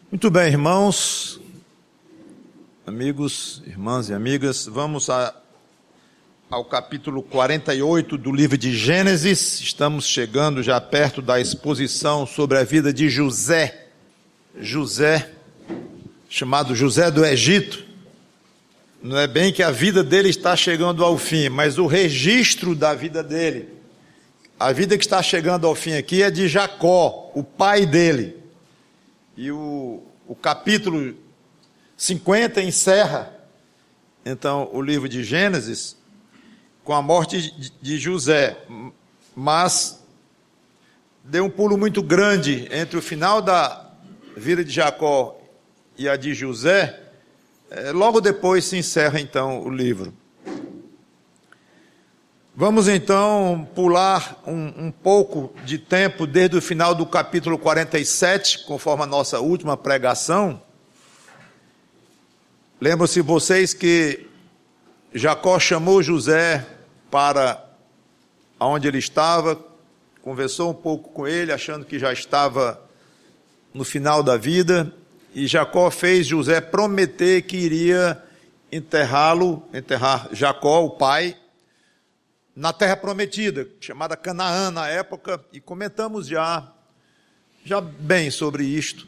Muito bem, irmãos, amigos, irmãs e amigas, vamos ao capítulo 48 do livro de Gênesis. Estamos chegando já perto da exposição sobre a vida de José, chamado José do Egito. Não é bem que a vida dele está chegando ao fim, mas o registro da vida dele. A vida que está chegando ao fim aqui é de Jacó, o pai dele. E o capítulo 50 encerra, então, o livro de Gênesis com a morte de José. Mas deu um pulo muito grande entre o final da vida de Jacó e a de José. Logo depois se encerra, então, o livro. Vamos, então, pular um pouco de tempo, desde o final do capítulo 47, conforme a nossa última pregação. Lembram-se vocês que Jacó chamou José para onde ele estava, conversou um pouco com ele, achando que já estava no final da vida, e Jacó fez José prometer que iria enterrar Jacó, o pai, na terra prometida, chamada Canaã na época, e comentamos já bem sobre isto.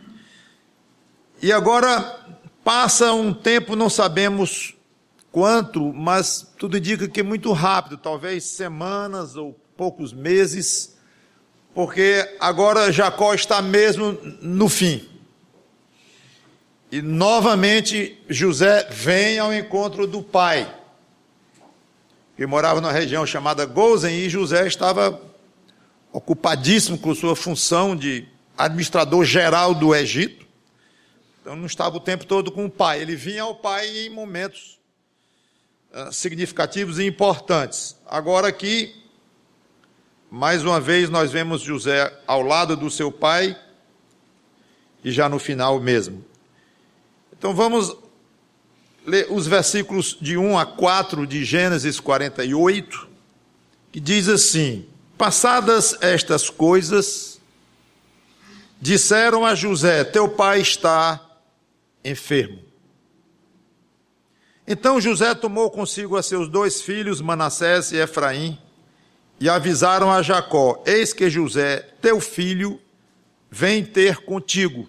E agora passa um tempo, não sabemos quanto, mas tudo indica que é muito rápido, talvez semanas ou poucos meses, porque agora Jacó está mesmo no fim. E novamente José vem ao encontro do pai, que morava numa região chamada Gósen, e José estava ocupadíssimo com sua função de administrador geral do Egito. Então não estava o tempo todo com o pai. Ele vinha ao pai em momentos significativos e importantes. Agora aqui, mais uma vez, nós vemos José ao lado do seu pai, e já no final mesmo. Então vamos ler os versículos de 1 a 4 de Gênesis 48, que diz assim: passadas estas coisas, disseram a José: teu pai está enfermo. Então José tomou consigo a seus 2 filhos, Manassés e Efraim, e avisaram a Jacó: eis que José, teu filho, vem ter contigo.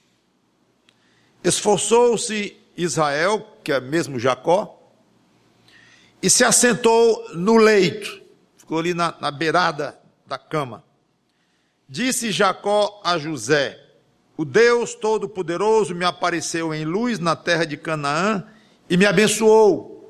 Esforçou-se Israel, que é mesmo Jacó, e se assentou no leito, ficou ali na beirada da cama. Disse Jacó a José: o Deus Todo-Poderoso me apareceu em luz na terra de Canaã e me abençoou.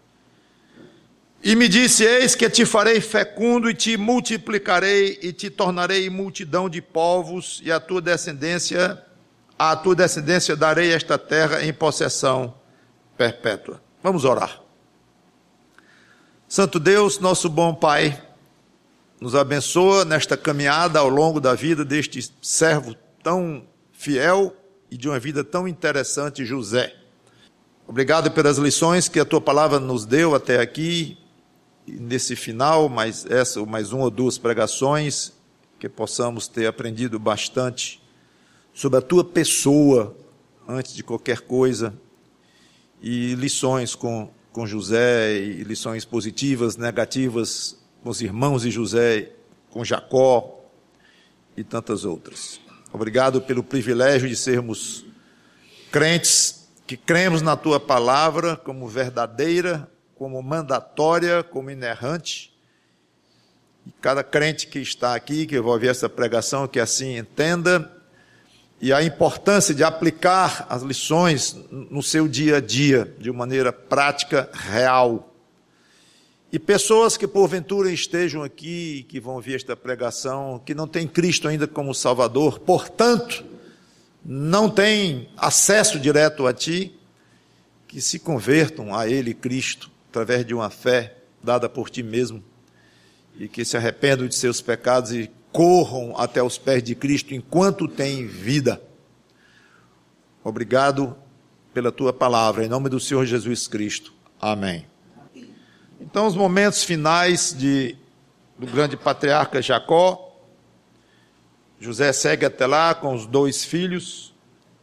E me disse: eis que te farei fecundo e te multiplicarei e te tornarei multidão de povos, e à tua descendência darei esta terra em possessão perpétua. Vamos orar. Santo Deus, nosso bom Pai, nos abençoa nesta caminhada ao longo da vida deste servo tão fiel e de uma vida tão interessante, José. Obrigado pelas lições que a tua palavra nos deu até aqui, e nesse final, mais 1 ou 2 pregações, que possamos ter aprendido bastante sobre a tua pessoa, antes de qualquer coisa, e lições com José, e lições positivas, negativas, com os irmãos de José, com Jacó, e tantas outras. Obrigado pelo privilégio de sermos crentes, que cremos na tua palavra como verdadeira, como mandatória, como inerrante. E cada crente que está aqui, que vai ouvir essa pregação, que assim entenda, e a importância de aplicar as lições no seu dia a dia, de maneira prática, real. E pessoas que porventura estejam aqui, que vão ouvir esta pregação, que não têm Cristo ainda como Salvador, portanto, não têm acesso direto a Ti, que se convertam a Ele, Cristo, através de uma fé dada por Ti mesmo, e que se arrependam de seus pecados e corram até os pés de Cristo enquanto têm vida. Obrigado pela tua palavra, em nome do Senhor Jesus Cristo. Amém. Então, os momentos finais do grande patriarca Jacó. José segue até lá com os 2 filhos,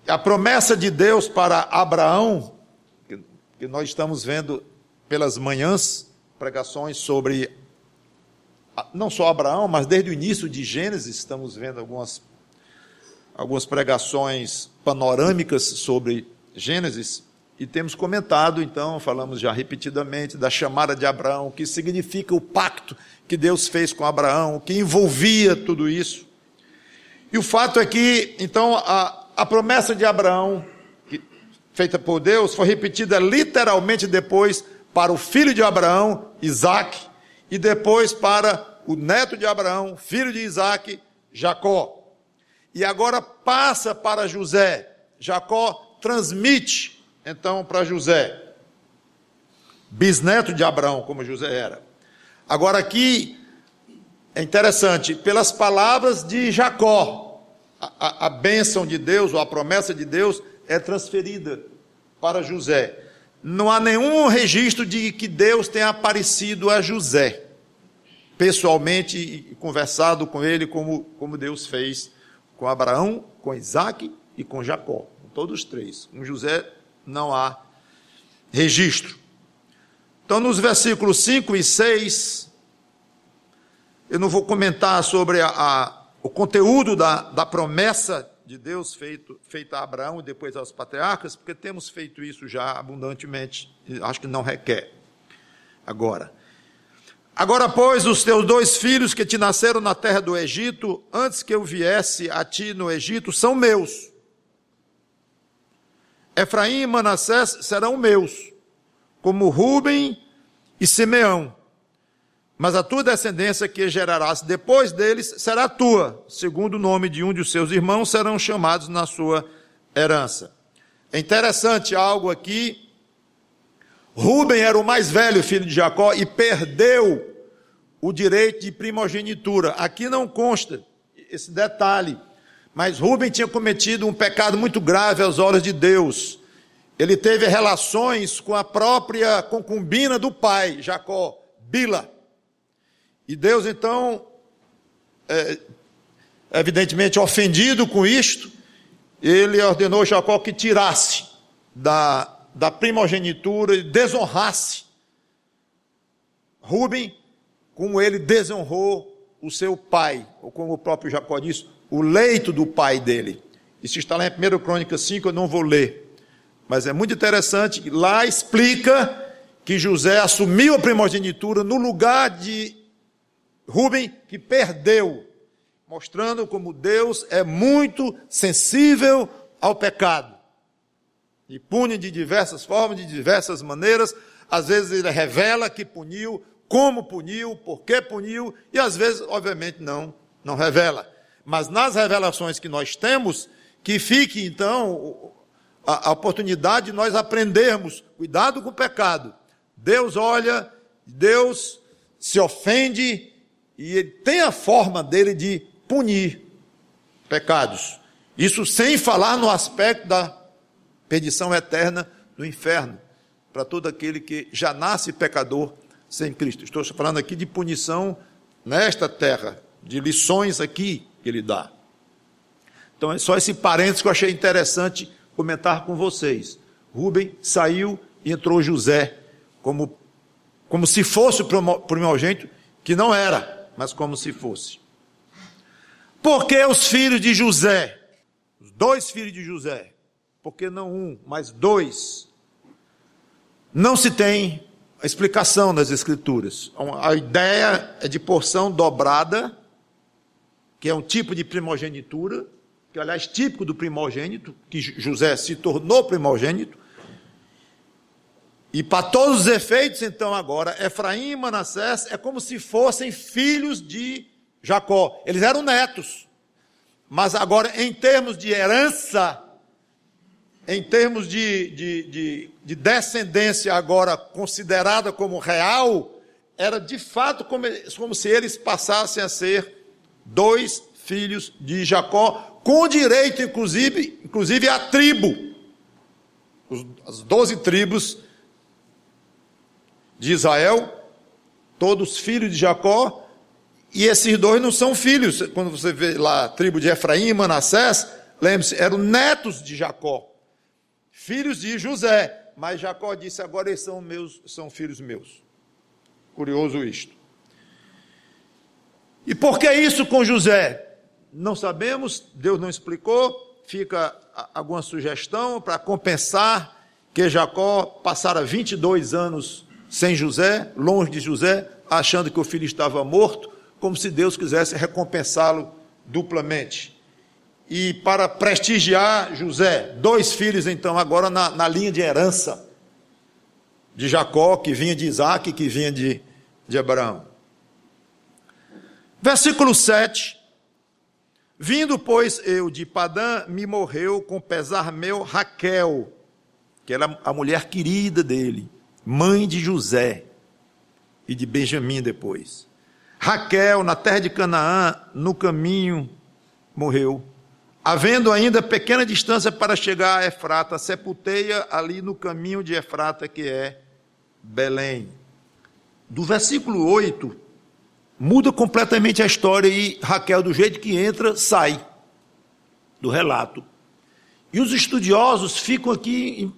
A promessa de Deus para Abraão, que nós estamos vendo pelas manhãs, pregações sobre, não só Abraão, mas desde o início de Gênesis, estamos vendo algumas pregações panorâmicas sobre Gênesis, e temos comentado, então, falamos já repetidamente, da chamada de Abraão, o que significa o pacto que Deus fez com Abraão, o que envolvia tudo isso. E o fato é que, então, a promessa de Abraão, feita por Deus, foi repetida literalmente depois para o filho de Abraão, Isaque, e depois para o neto de Abraão, filho de Isaque, Jacó. E agora passa para José. Jacó transmite, então, para José, bisneto de Abraão, como José era. Agora aqui, é interessante, pelas palavras de Jacó, a bênção de Deus, ou a promessa de Deus, é transferida para José. Não há nenhum registro de que Deus tenha aparecido a José, pessoalmente, e conversado com ele, como Deus fez com Abraão, com Isaque e com Jacó, com todos os três. Com José não há registro. Então, nos versículos 5 e 6, eu não vou comentar sobre o conteúdo da promessa de Deus feita a Abraão e depois aos patriarcas, porque temos feito isso já abundantemente, e acho que não requer agora. Agora, pois, os teus 2 filhos que te nasceram na terra do Egito, antes que eu viesse a ti no Egito, são meus. Efraim e Manassés serão meus, como Rúben e Simeão. Mas a tua descendência que gerarás depois deles será tua, segundo o nome de um de seus irmãos, serão chamados na sua herança. É interessante algo aqui. Rúben era o mais velho filho de Jacó e perdeu o direito de primogenitura. Aqui não consta esse detalhe, mas Rúben tinha cometido um pecado muito grave aos olhos de Deus. Ele teve relações com a própria concubina do pai, Jacó, Bila. E Deus, então, evidentemente ofendido com isto, ele ordenou Jacó que tirasse da primogenitura e desonrasse Rúben, como ele desonrou o seu pai, ou como o próprio Jacó disse, o leito do pai dele. Isso está lá em 1 Crônicas 5, eu não vou ler. Mas é muito interessante, que lá explica que José assumiu a primogenitura no lugar de Rúben, que perdeu, mostrando como Deus é muito sensível ao pecado. E pune de diversas formas, de diversas maneiras. Às vezes ele revela que puniu, como puniu, por que puniu, e às vezes, obviamente, não revela. Mas nas revelações que nós temos, que fique, então, a oportunidade de nós aprendermos, cuidado com o pecado. Deus olha, Deus se ofende, e ele tem a forma dele de punir pecados. Isso sem falar no aspecto da perdição eterna do inferno, para todo aquele que já nasce pecador sem Cristo. Estou falando aqui de punição nesta terra, de lições aqui que ele dá. Então é só esse parênteses que eu achei interessante comentar com vocês. Rúben saiu e entrou José, como se fosse o primogênito, que não era, mas como se fosse. Por que os filhos de José? Os 2 filhos de José. Por que não 1, mas 2? Não se tem a explicação nas Escrituras. A ideia é de porção dobrada, que é um tipo de primogenitura, que aliás típico do primogênito, que José se tornou primogênito. E para todos os efeitos, então agora, Efraim e Manassés é como se fossem filhos de Jacó. Eles eram netos. Mas agora, em termos de herança, em termos de descendência agora considerada como real, era de fato como se eles passassem a ser 2 filhos de Jacó, com direito inclusive à tribo. As 12 tribos de Israel, todos filhos de Jacó, e esses 2 não são filhos. Quando você vê lá a tribo de Efraim e Manassés, lembre-se, eram netos de Jacó, filhos de José, mas Jacó disse, agora eles são filhos meus. Curioso isto. E por que isso com José? Não sabemos, Deus não explicou, fica alguma sugestão para compensar que Jacó passara 22 anos sem José, longe de José, achando que o filho estava morto, como se Deus quisesse recompensá-lo duplamente. E para prestigiar José, 2 filhos então agora na linha de herança de Jacó, que vinha de Isaac, que vinha de Abraão. Versículo 7. Vindo, pois, eu de Padã, me morreu com pesar meu Raquel, que era a mulher querida dele, mãe de José e de Benjamim depois. Raquel, na terra de Canaã, no caminho, morreu. Havendo ainda pequena distância para chegar a Efrata, sepultei-a ali no caminho de Efrata, que é Belém. Do versículo 8, muda completamente a história e Raquel, do jeito que entra, sai do relato. E os estudiosos ficam aqui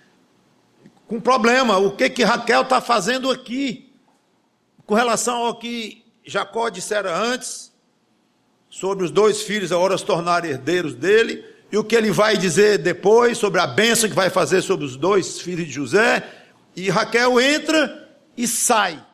com problema. O que Raquel está fazendo aqui? Com relação ao que Jacó dissera antes, sobre os 2 filhos agora se tornarem herdeiros dele, e o que ele vai dizer depois, sobre a bênção que vai fazer sobre os 2 filhos de José, e Raquel entra e sai.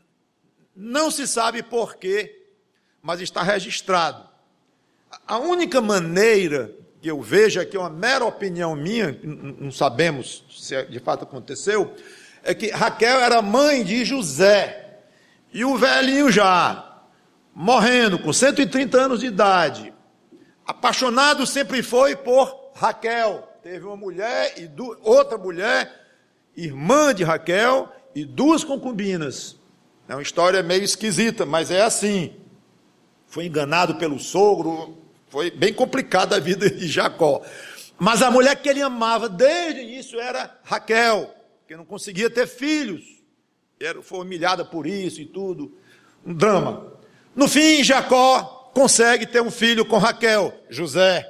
Não se sabe por quê, mas está registrado. A única maneira que eu vejo, que é uma mera opinião minha, não sabemos se de fato aconteceu, é que Raquel era mãe de José, e o velhinho já, morrendo com 130 anos de idade, apaixonado sempre foi por Raquel. Teve uma mulher e outra mulher, irmã de Raquel, e 2 concubinas. É uma história meio esquisita, mas é assim. Foi enganado pelo sogro, foi bem complicada a vida de Jacó. Mas a mulher que ele amava desde o início era Raquel, que não conseguia ter filhos. Foi humilhada por isso e tudo. Um drama. No fim, Jacó consegue ter um filho com Raquel, José.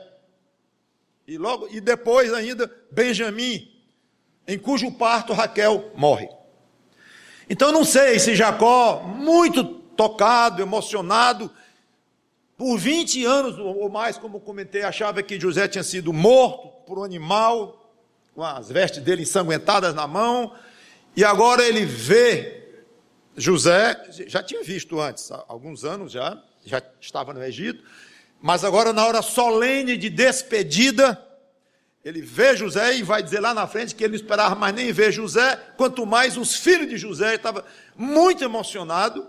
E depois ainda Benjamim, em cujo parto Raquel morre. Então não sei se Jacó, muito tocado, emocionado, por 20 anos ou mais, como comentei, achava que José tinha sido morto por um animal, com as vestes dele ensanguentadas na mão, e agora ele vê José, já tinha visto antes, há alguns anos já estava no Egito, mas agora na hora solene de despedida, ele vê José e vai dizer lá na frente que ele não esperava mais nem ver José, quanto mais os filhos de José. Ele estava muito emocionado,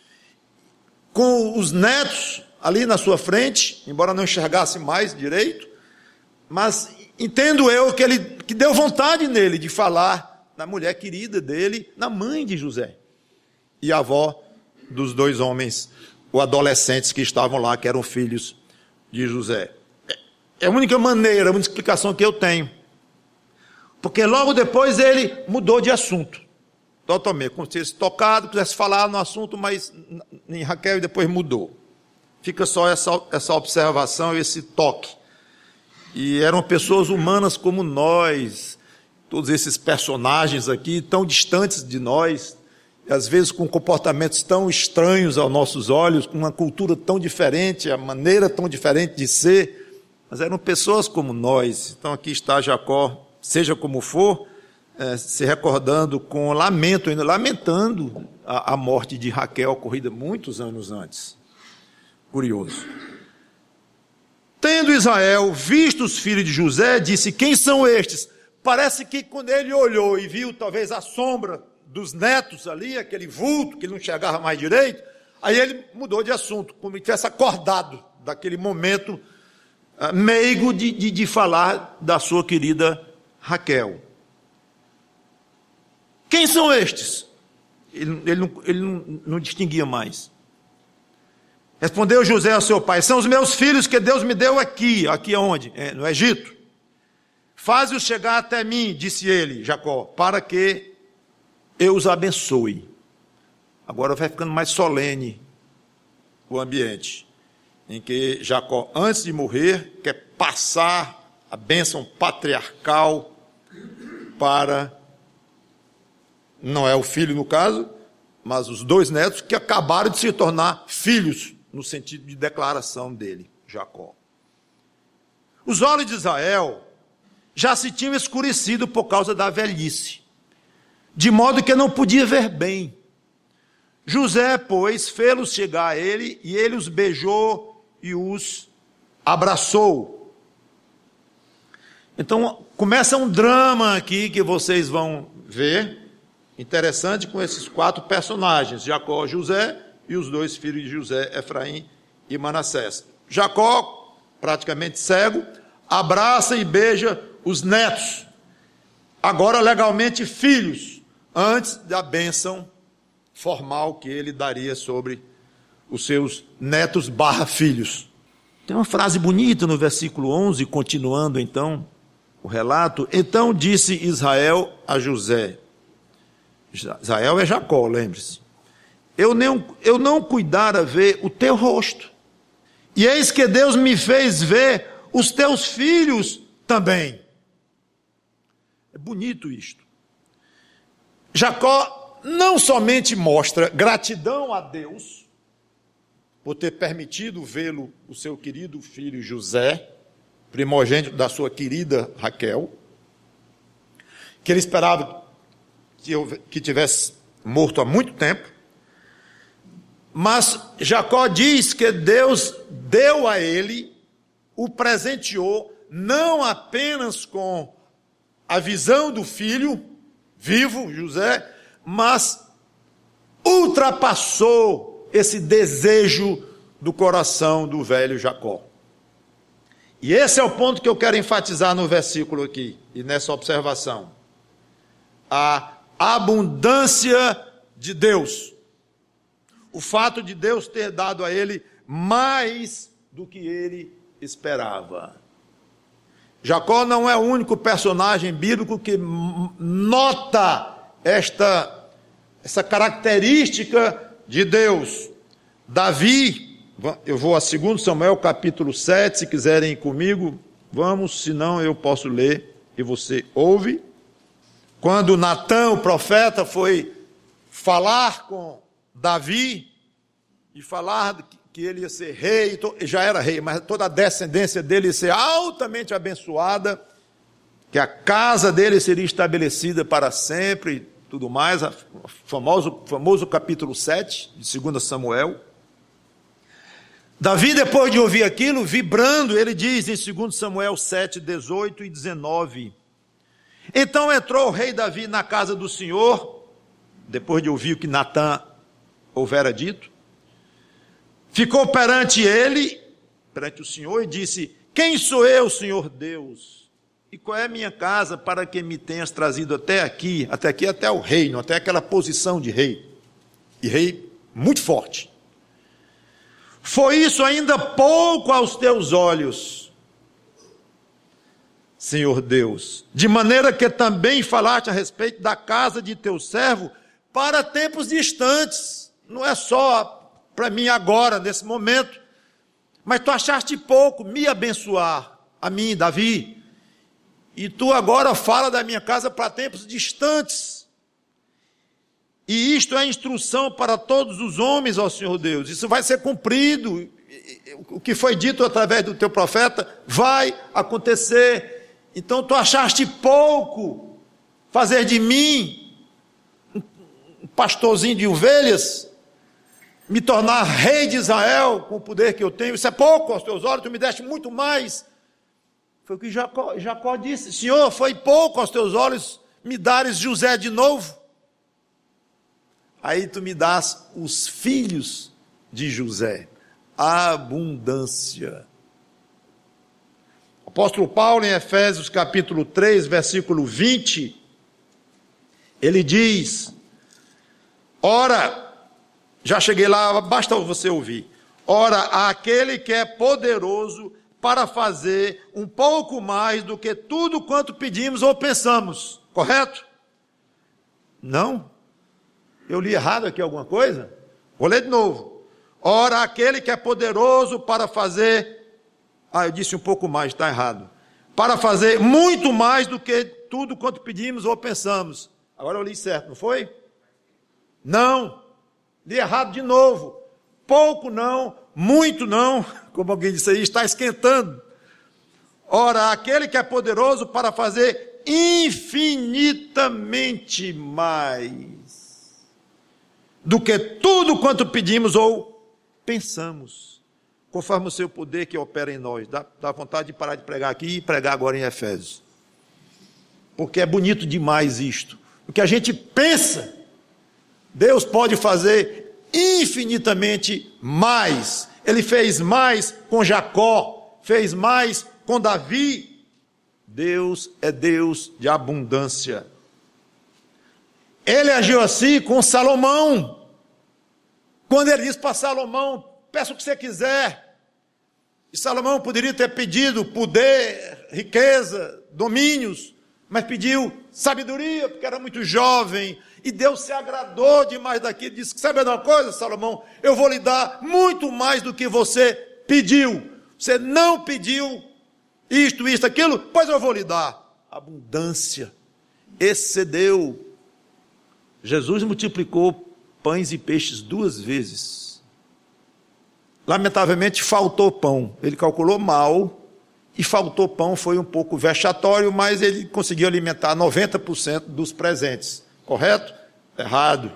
com os netos ali na sua frente, embora não enxergasse mais direito, mas entendo eu que deu vontade nele de falar na mulher querida dele, na mãe de José, e a avó dos 2 homens, ou adolescentes que estavam lá, que eram filhos de José. É a única maneira, a única explicação que eu tenho. Porque logo depois ele mudou de assunto. Totalmente, como se tivesse tocado, quisesse falar no assunto, mas em Raquel e depois mudou. Fica só essa observação, esse toque. E eram pessoas humanas como nós, todos esses personagens aqui, tão distantes de nós, às vezes com comportamentos tão estranhos aos nossos olhos, com uma cultura tão diferente, a maneira tão diferente de ser, mas eram pessoas como nós. Então aqui está Jacó, seja como for, se recordando com lamento, ainda lamentando a morte de Raquel, ocorrida muitos anos antes. Curioso. Tendo Israel visto os filhos de José, disse: quem são estes? Parece que quando ele olhou e viu talvez a sombra dos netos ali, aquele vulto que ele não enxergava mais direito, aí ele mudou de assunto, como se tivesse acordado daquele momento meigo de falar da sua querida Raquel. Quem são estes? Ele não distinguia mais. Respondeu José ao seu pai: são os meus filhos que Deus me deu aqui. Aqui aonde? No Egito. Faze-os chegar até mim, disse ele, Jacó, para que eu os abençoe. Agora vai ficando mais solene o ambiente. em que Jacó, antes de morrer, quer passar a bênção patriarcal para, não é o filho no caso, mas os 2 netos que acabaram de se tornar filhos, no sentido de declaração dele, Jacó. Os olhos de Israel já se tinham escurecido por causa da velhice, de modo que não podia ver bem. José, pois, fê-los chegar a ele, e ele os beijou e os abraçou. Então, começa um drama aqui que vocês vão ver, interessante, com esses 4 personagens, Jacó, José e os 2 filhos de José, Efraim e Manassés. Jacó, praticamente cego, abraça e beija os netos, agora legalmente filhos, antes da bênção formal que ele daria sobre os seus netos / filhos. Tem uma frase bonita no versículo 11, continuando então o relato. Então disse Israel a José, Israel é Jacó, lembre-se, eu não cuidara ver o teu rosto, e eis que Deus me fez ver os teus filhos também. É bonito isto. Jacó não somente mostra gratidão a Deus por ter permitido vê-lo, o seu querido filho José, primogênito da sua querida Raquel, que ele esperava que tivesse morto há muito tempo, mas Jacó diz que Deus deu a ele, o presenteou, não apenas com a visão do filho vivo, José, mas ultrapassou esse desejo do coração do velho Jacó. E esse é o ponto que eu quero enfatizar no versículo aqui, e nessa observação. A abundância de Deus. O fato de Deus ter dado a ele mais do que ele esperava. Jacó não é o único personagem bíblico que nota essa característica de Deus. Davi, eu vou a 2 Samuel capítulo 7, se quiserem ir comigo, vamos, senão eu posso ler e você ouve. Quando Natã, o profeta, foi falar com Davi e falar que ele ia ser rei, já era rei, mas toda a descendência dele ia ser altamente abençoada, que a casa dele seria estabelecida para sempre, e tudo mais, o famoso capítulo 7 de 2 Samuel. Davi, depois de ouvir aquilo, vibrando, ele diz em 2 Samuel 7, 18 e 19, então entrou o rei Davi na casa do Senhor, depois de ouvir o que Natã houvera dito, ficou perante o Senhor, e disse: quem sou eu, Senhor Deus? E qual é a minha casa para que me tenhas trazido até aqui, até o reino, até aquela posição de rei, e rei muito forte? Foi isso ainda pouco aos teus olhos, Senhor Deus, de maneira que também falaste a respeito da casa de teu servo para tempos distantes, não é só para mim agora, nesse momento, mas tu achaste pouco me abençoar, a mim, Davi, e tu agora fala da minha casa para tempos distantes, e isto é instrução para todos os homens, ó Senhor Deus, isso vai ser cumprido, o que foi dito através do teu profeta vai acontecer. Então tu achaste pouco fazer de mim um pastorzinho de ovelhas, me tornar rei de Israel com o poder que eu tenho, isso é pouco aos teus olhos, tu me deste muito mais. Foi o que Jacó disse: Senhor, foi pouco aos teus olhos me dares José de novo? Aí tu me dás os filhos de José, abundância. O apóstolo Paulo, em Efésios capítulo 3, versículo 20, ele diz: ora, já cheguei lá, basta você ouvir. Ora, aquele que é poderoso para fazer um pouco mais do que tudo quanto pedimos ou pensamos. Correto? Não? Eu li errado aqui alguma coisa? Vou ler de novo. Ora, aquele que é poderoso para fazer... eu disse um pouco mais, está errado. Para fazer muito mais do que tudo quanto pedimos ou pensamos. Agora eu li certo, não foi? Não. Li errado de novo. Pouco não, muito não. Como alguém disse aí, está esquentando. Ora, aquele que é poderoso para fazer infinitamente mais do que tudo quanto pedimos ou pensamos, conforme o seu poder que opera em nós. Dá vontade de parar de pregar aqui e pregar agora em Efésios. Porque é bonito demais isto. O que a gente pensa, Deus pode fazer infinitamente mais. Ele fez mais com Jacó, fez mais com Davi. Deus é Deus de abundância. Ele agiu assim com Salomão. Quando ele disse para Salomão, peça o que você quiser. E Salomão poderia ter pedido poder, riqueza, domínios, mas pediu sabedoria, porque era muito jovem. E Deus se agradou demais daquilo. Disse, sabe uma coisa, Salomão? Eu vou lhe dar muito mais do que você pediu. Você não pediu isto, aquilo, pois eu vou lhe dar. Abundância. Excedeu. Jesus multiplicou pães e peixes 2 vezes. Lamentavelmente faltou pão. Ele calculou mal e faltou pão. Foi um pouco vexatório, mas ele conseguiu alimentar 90% dos presentes. Correto? Errado.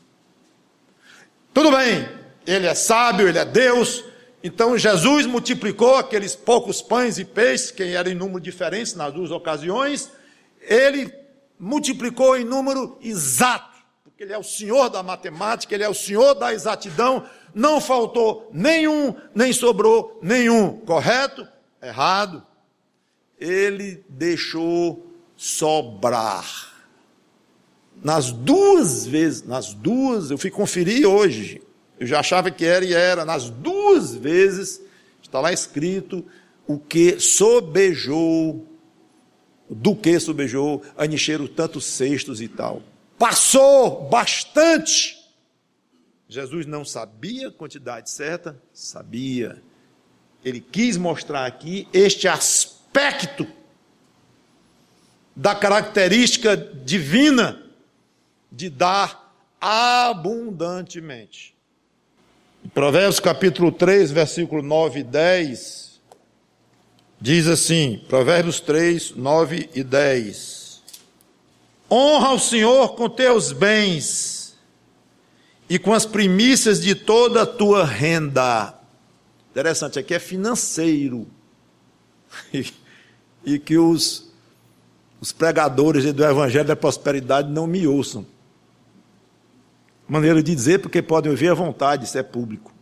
Tudo bem. Ele é sábio, ele é Deus. Então Jesus multiplicou aqueles poucos pães e peixes, que eram em número diferentes nas 2 ocasiões. Ele multiplicou em número exato. Porque ele é o Senhor da matemática, ele é o Senhor da exatidão, não faltou nenhum, nem sobrou nenhum, correto? Errado. Ele deixou sobrar. Nas 2 vezes, eu fui conferir hoje, eu já achava que era e era, nas 2 vezes, está lá escrito o que sobejou, do que sobejou, a encheram tantos cestos e tal. Passou bastante. Jesus não sabia a quantidade certa? Sabia. Ele quis mostrar aqui este aspecto da característica divina de dar abundantemente. Em Provérbios capítulo 3, versículo 9 e 10, diz assim, Provérbios 3, 9 e 10. Honra o Senhor com teus bens e com as primícias de toda a tua renda. Interessante, aqui é financeiro. E que os pregadores do Evangelho da Prosperidade não me ouçam. Maneira de dizer, porque podem ouvir à vontade, isso é público.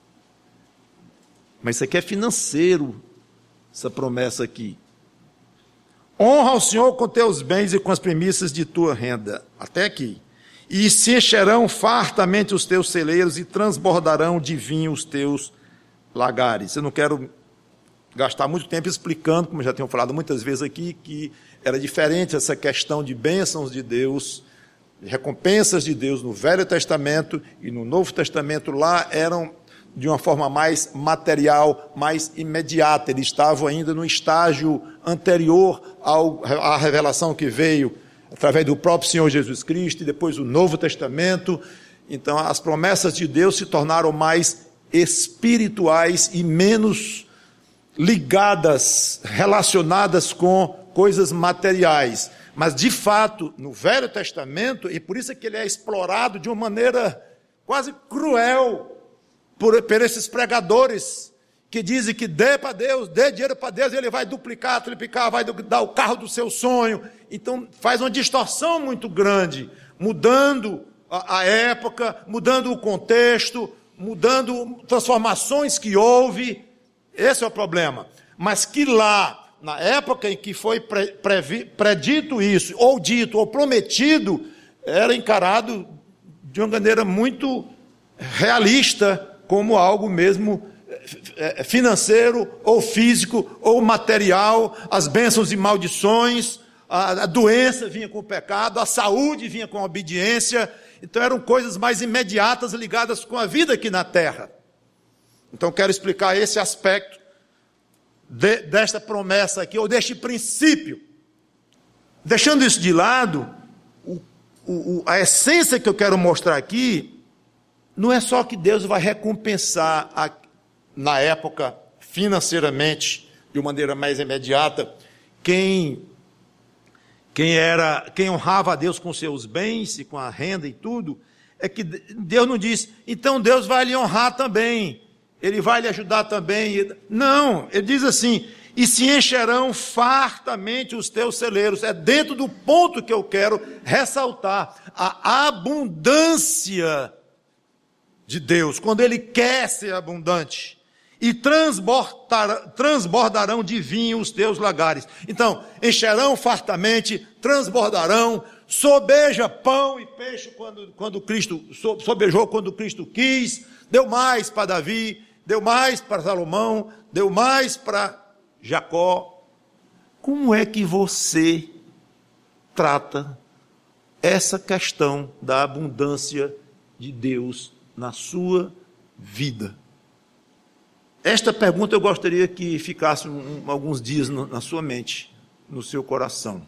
Mas isso aqui é financeiro, essa promessa aqui. Honra ao Senhor com teus bens e com as primícias de tua renda. Até aqui. E se encherão fartamente os teus celeiros e transbordarão de vinho os teus lagares. Eu não quero gastar muito tempo explicando, como já tenho falado muitas vezes aqui, que era diferente essa questão de bênçãos de Deus, de recompensas de Deus no Velho Testamento e no Novo Testamento. Lá eram de uma forma mais material, mais imediata. Eles estavam ainda no estágio anterior à revelação que veio através do próprio Senhor Jesus Cristo e depois o Novo Testamento. Então as promessas de Deus se tornaram mais espirituais e menos ligadas, relacionadas com coisas materiais. Mas de fato, no Velho Testamento, e por isso é que ele é explorado de uma maneira quase cruel por esses pregadores que dizem que dê para Deus, dê dinheiro para Deus, e ele vai duplicar, triplicar, vai dar o carro do seu sonho. Então faz uma distorção muito grande, mudando a época, mudando o contexto, mudando transformações que houve. Esse é o problema. Mas que lá, na época em que foi predito isso, ou dito, ou prometido, era encarado de uma maneira muito realista, como algo mesmo financeiro, ou físico, ou material. As bênçãos e maldições, a doença vinha com o pecado, a saúde vinha com a obediência. Então eram coisas mais imediatas ligadas com a vida aqui na terra. Então quero explicar esse aspecto desta promessa aqui, ou deste princípio. Deixando isso de lado, a essência que eu quero mostrar aqui, não é só que Deus vai recompensar, na época, financeiramente, de maneira mais imediata, quem honrava a Deus com seus bens e com a renda e tudo, é que Deus não diz, então Deus vai lhe honrar também, Ele vai lhe ajudar também. Não, Ele diz assim, e se encherão fartamente os teus celeiros. É dentro do ponto que eu quero ressaltar, a abundância de Deus, quando Ele quer ser abundante. E transbordarão de vinho os teus lagares. Então, encherão fartamente, transbordarão, sobeja pão e peixe quando Cristo, sobejou quando Cristo quis, deu mais para Davi, deu mais para Salomão, deu mais para Jacó. Como é que você trata essa questão da abundância de Deus na sua vida? Esta pergunta eu gostaria que ficasse alguns dias na sua mente, no seu coração.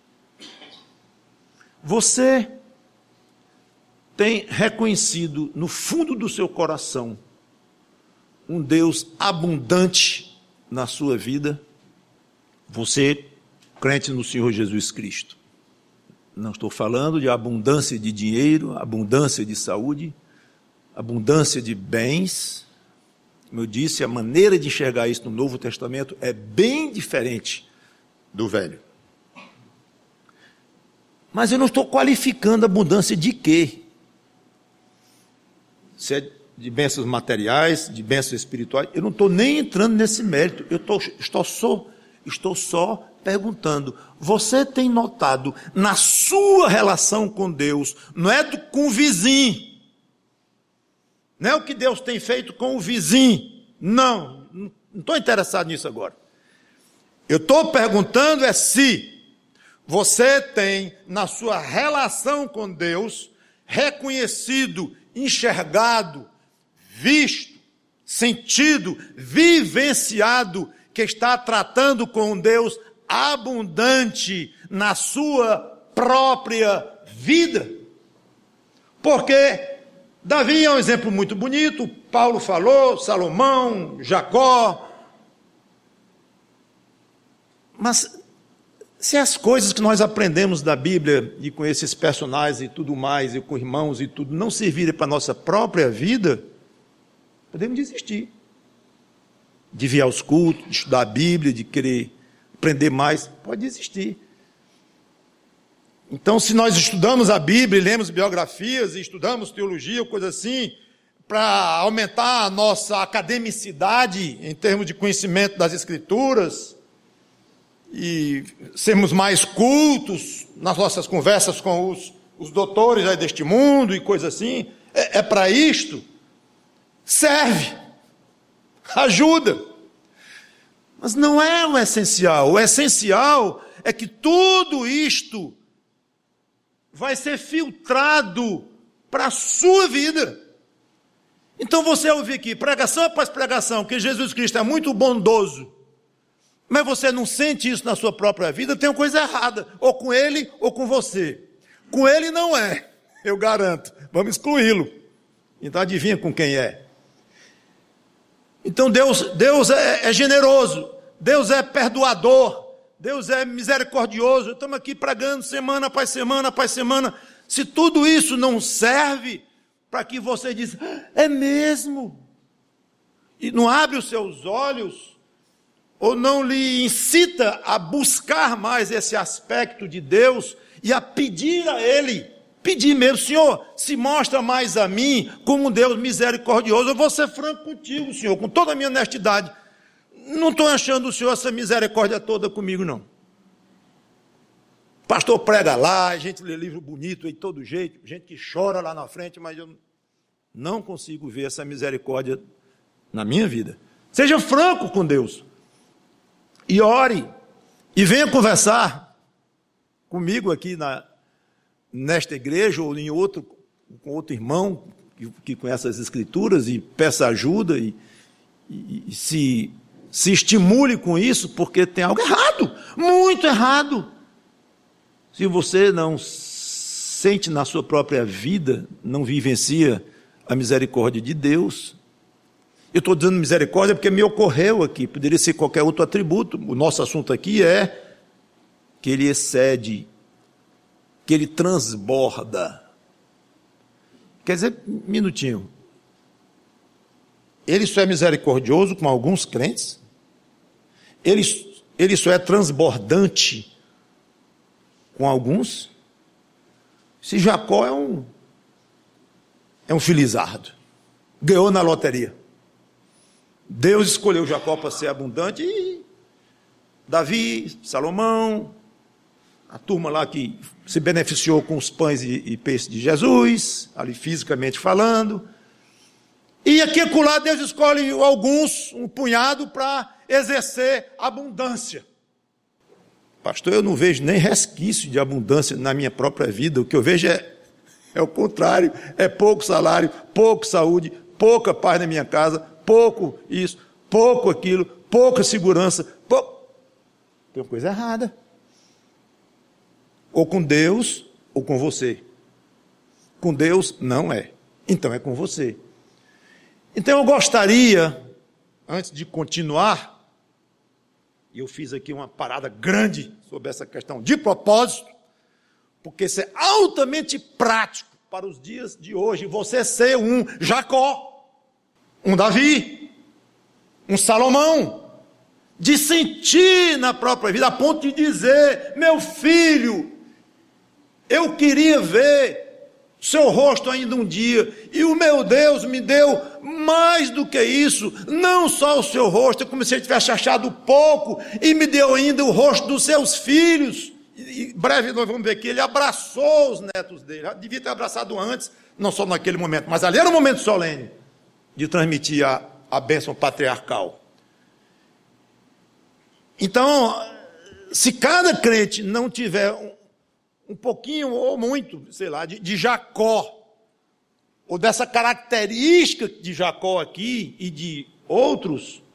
Você tem reconhecido no fundo do seu coração um Deus abundante na sua vida? Você, crente no Senhor Jesus Cristo. Não estou falando de abundância de dinheiro, abundância de saúde, abundância de bens. Como eu disse, a maneira de enxergar isso no Novo Testamento é bem diferente do Velho. Mas eu não estou qualificando abundância de quê? Se é de bênçãos materiais, de bênçãos espirituais, eu não estou nem entrando nesse mérito, estou só perguntando, você tem notado na sua relação com Deus, não é com o vizinho, não é o que Deus tem feito com o vizinho, não estou interessado nisso agora. Eu estou perguntando se você tem na sua relação com Deus reconhecido, enxergado, visto, sentido, vivenciado que está tratando com um Deus abundante na sua própria vida. Porque Davi é um exemplo muito bonito, Paulo falou, Salomão, Jacó. Mas se as coisas que nós aprendemos da Bíblia e com esses personagens e tudo mais, e com irmãos e tudo, não servirem para a nossa própria vida, podemos desistir de vir aos cultos, de estudar a Bíblia, de querer aprender mais, pode desistir. Então, se nós estudamos a Bíblia, e lemos biografias, e estudamos teologia, coisa assim, para aumentar a nossa academicidade em termos de conhecimento das Escrituras, e sermos mais cultos nas nossas conversas com os doutores aí deste mundo e coisa assim, é para isto, serve, ajuda, mas não é o essencial é que tudo isto vai ser filtrado para a sua vida. Então você ouvir aqui, pregação após pregação, que Jesus Cristo é muito bondoso, mas você não sente isso na sua própria vida, tem uma coisa errada, ou com ele ou com você. Com ele não é, eu garanto, vamos excluí-lo. Então adivinha com quem é. Então Deus é generoso, Deus é perdoador, Deus é misericordioso. Estamos aqui pregando semana após semana após semana. Se tudo isso não serve para que você diz, é mesmo, e não abre os seus olhos, ou não lhe incita a buscar mais esse aspecto de Deus e a pedir a Ele, pedir mesmo, Senhor, se mostra mais a mim como um Deus misericordioso. Eu vou ser franco contigo, Senhor, com toda a minha honestidade. Não estou achando o Senhor essa misericórdia toda comigo, não. Pastor prega lá, a gente lê livro bonito de todo jeito, gente que chora lá na frente, mas eu não consigo ver essa misericórdia na minha vida. Seja franco com Deus. E ore, e venha conversar comigo aqui nesta igreja, ou com outro irmão que conhece as Escrituras, e peça ajuda, e se estimule com isso, porque tem algo errado, muito errado. Se você não sente na sua própria vida, não vivencia a misericórdia de Deus. Eu estou dizendo misericórdia porque me ocorreu aqui, poderia ser qualquer outro atributo. O nosso assunto aqui é que ele excede, que ele transborda. Quer dizer, minutinho, ele só é misericordioso com alguns crentes? Ele só é transbordante com alguns? Se Jacó é um felizardo, ganhou na loteria. Deus escolheu Jacó para ser abundante e Davi, Salomão, a turma lá que se beneficiou com os pães e peixes de Jesus, ali fisicamente falando. E aqui e acolá Deus escolhe alguns, um punhado, para exercer abundância. Pastor, eu não vejo nem resquício de abundância na minha própria vida. O que eu vejo é o contrário, é pouco salário, pouco saúde, pouca paz na minha casa, pouco isso, pouco aquilo, pouca segurança, Tem uma coisa errada. Ou com Deus, ou com você. Com Deus não é. Então é com você. Então eu gostaria, antes de continuar, e eu fiz aqui uma parada grande sobre essa questão de propósito, porque isso é altamente prático para os dias de hoje, você ser um Jacó, um Davi, um Salomão, de sentir na própria vida, a ponto de dizer, meu filho, eu queria ver seu rosto ainda um dia, e o meu Deus me deu mais do que isso, não só o seu rosto, como se ele tivesse achado pouco, e me deu ainda o rosto dos seus filhos. E breve nós vamos ver que ele abraçou os netos dele, devia ter abraçado antes, não só naquele momento, mas ali era um momento solene, de transmitir a bênção patriarcal. Então, se cada crente não tiver um pouquinho ou muito, sei lá, de Jacó, ou dessa característica de Jacó aqui e de outros,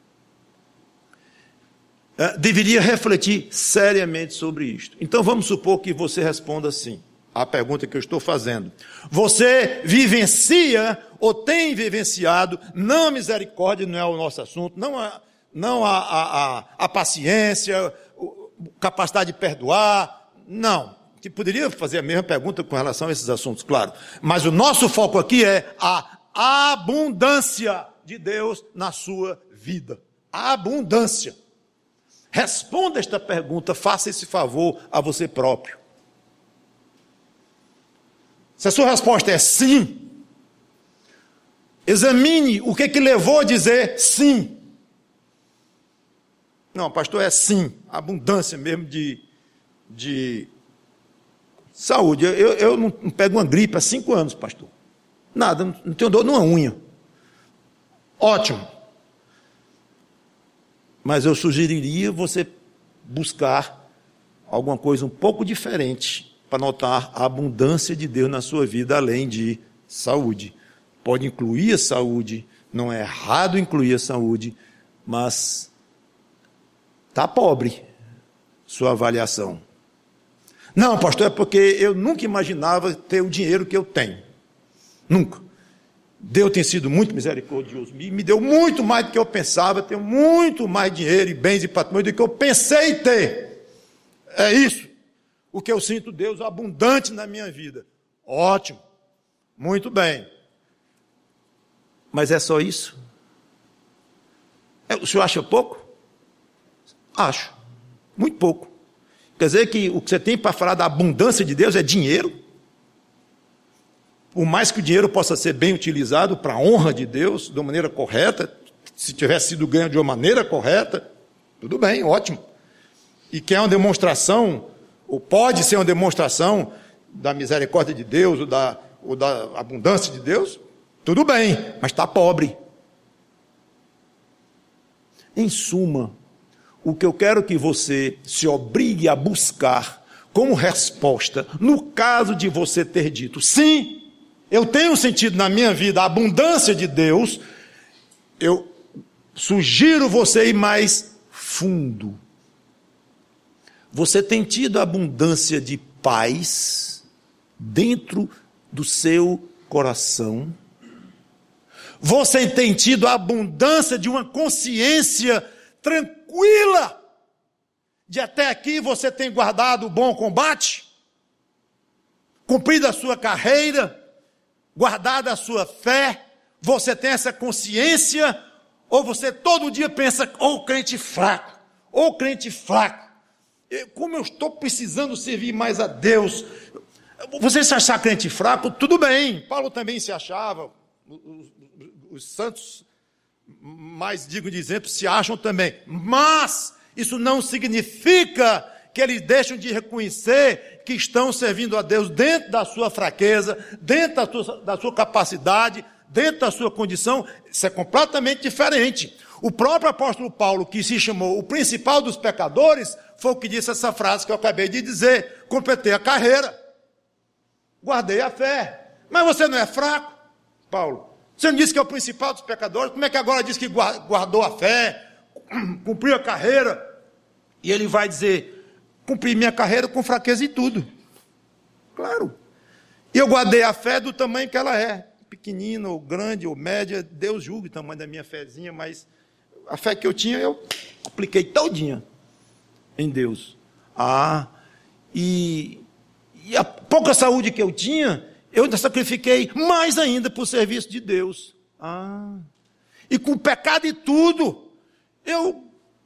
deveria refletir seriamente sobre isto. Então vamos supor que você responda assim, a pergunta que eu estou fazendo. Você vivencia ou tem vivenciado, não a misericórdia, não é o nosso assunto, não a paciência, capacidade de perdoar, não. Que poderia fazer a mesma pergunta com relação a esses assuntos, claro. Mas o nosso foco aqui é a abundância de Deus na sua vida. A abundância. Responda esta pergunta, faça esse favor a você próprio. Se a sua resposta é sim, examine o que levou a dizer sim. Não, pastor, é sim, abundância mesmo de saúde. Eu não pego uma gripe há 5 anos, pastor. Nada, não tenho dor numa unha. Ótimo. Mas eu sugeriria você buscar alguma coisa um pouco diferente para notar a abundância de Deus na sua vida, além de saúde. Pode incluir a saúde, não é errado incluir a saúde, mas está pobre sua avaliação. Não, pastor, é porque eu nunca imaginava ter o dinheiro que eu tenho. Nunca. Deus tem sido muito misericordioso. Me deu muito mais do que eu pensava. Tenho muito mais dinheiro e bens e patrimônio do que eu pensei ter. É isso. O que eu sinto Deus abundante na minha vida. Ótimo. Muito bem. Mas é só isso? O senhor acha pouco? Acho. Muito pouco. Quer dizer que o que você tem para falar da abundância de Deus é dinheiro? Por mais que o dinheiro possa ser bem utilizado para a honra de Deus, de uma maneira correta, se tivesse sido ganho de uma maneira correta, tudo bem, ótimo. E que é uma demonstração, ou pode ser uma demonstração da misericórdia de Deus, ou da abundância de Deus, tudo bem, mas está pobre. Em suma, o que eu quero que você se obrigue a buscar como resposta, no caso de você ter dito, sim, eu tenho sentido na minha vida a abundância de Deus, eu sugiro você ir mais fundo. Você tem tido abundância de paz dentro do seu coração? Você tem tido a abundância de uma consciência tranquila? De até aqui você tem guardado o bom combate? Cumprido a sua carreira? Guardado a sua fé? Você tem essa consciência? Ou você todo dia pensa, crente fraco, crente fraco. Como eu estou precisando servir mais a Deus. Você se achar crente fraco, tudo bem. Paulo também se achava. Os santos, mais dizendo, se acham também. Mas isso não significa que eles deixam de reconhecer que estão servindo a Deus dentro da sua fraqueza, dentro da sua capacidade, dentro da sua condição. Isso é completamente diferente. O próprio apóstolo Paulo, que se chamou o principal dos pecadores, foi o que disse essa frase que eu acabei de dizer: completei a carreira, guardei a fé. Mas você não é fraco, Paulo? Você não disse que é o principal dos pecadores? Como é que agora diz que guardou a fé, cumpriu a carreira? E ele vai dizer: cumpri minha carreira com fraqueza e tudo. Claro. E eu guardei a fé do tamanho que ela é. Pequenina, ou grande, ou média. Deus julga o tamanho da minha fezinha, mas a fé que eu tinha, eu apliquei todinha em Deus. E a pouca saúde que eu tinha, eu ainda sacrifiquei mais ainda por serviço de Deus. E com pecado e tudo, eu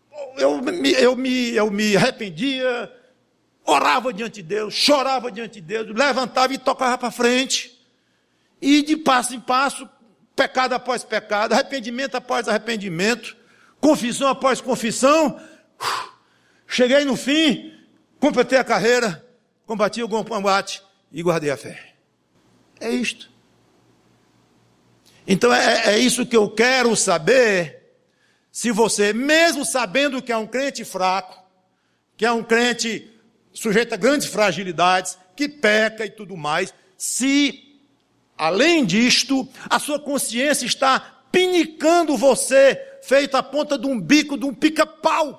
me arrependia, orava diante de Deus, chorava diante de Deus, levantava e tocava para frente. E de passo em passo, pecado após pecado, arrependimento após arrependimento, confissão após confissão, cheguei no fim, completei a carreira, combati o bom combate e guardei a fé. É isto. Então é isso que eu quero saber. Se você, mesmo sabendo que é um crente fraco, que é um crente sujeito a grandes fragilidades, que peca e tudo mais, se, além disto, a sua consciência está pinicando você, feito a ponta de um bico, de um pica-pau,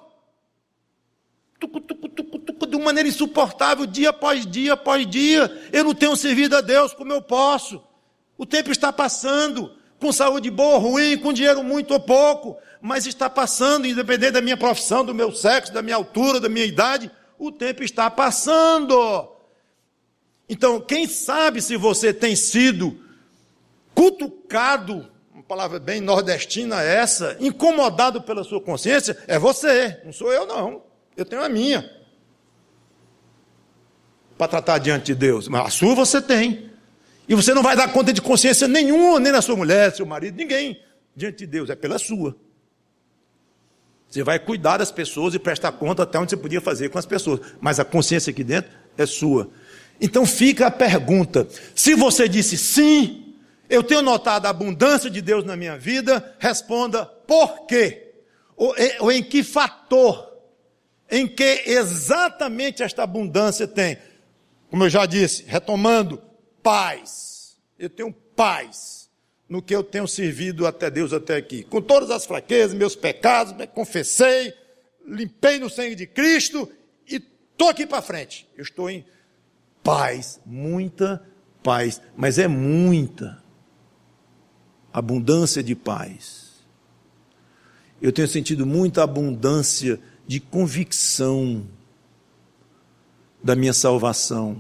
de uma maneira insuportável, dia após dia após dia. Eu não tenho servido a Deus como eu posso. O tempo está passando, com saúde boa ou ruim, com dinheiro muito ou pouco, mas está passando, independente da minha profissão, do meu sexo, da minha altura, da minha idade, o tempo está passando. Então, quem sabe se você tem sido cutucado, uma palavra bem nordestina essa, incomodado pela sua consciência, é você, não sou eu não. Eu tenho a minha para tratar diante de Deus, mas a sua você tem. E você não vai dar conta de consciência nenhuma, nem na sua mulher, seu marido, ninguém, diante de Deus, é pela sua. Você vai cuidar das pessoas e prestar conta até onde você podia fazer com as pessoas, mas a consciência aqui dentro é sua. Então fica a pergunta: se você disse sim, eu tenho notado a abundância de Deus na minha vida, responda por quê? Ou em que fator? Em que exatamente esta abundância tem? Como eu já disse, retomando, paz. Eu tenho paz no que eu tenho servido até Deus até aqui. Com todas as fraquezas, meus pecados, me confessei, limpei no sangue de Cristo e estou aqui para frente. Eu estou em paz, muita paz, mas é muita abundância de paz. Eu tenho sentido muita abundância de convicção da minha salvação.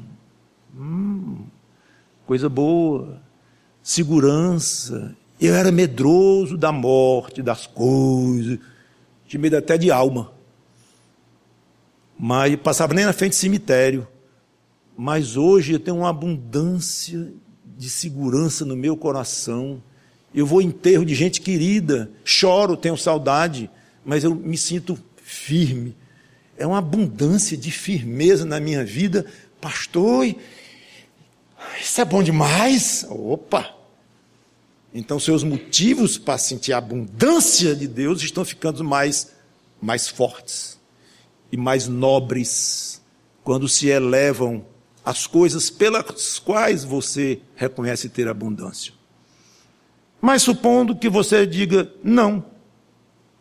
Coisa boa, segurança. Eu era medroso da morte, das coisas, tinha medo até de alma, mas passava nem na frente do cemitério. Mas hoje eu tenho uma abundância de segurança no meu coração. Eu vou em enterro de gente querida, choro, tenho saudade, mas eu me sinto firme. É uma abundância de firmeza na minha vida. Pastor, isso é bom demais. Opa! Então seus motivos para sentir a abundância de Deus estão ficando mais fortes e mais nobres quando se elevam as coisas pelas quais você reconhece ter abundância. Mas supondo que você diga não,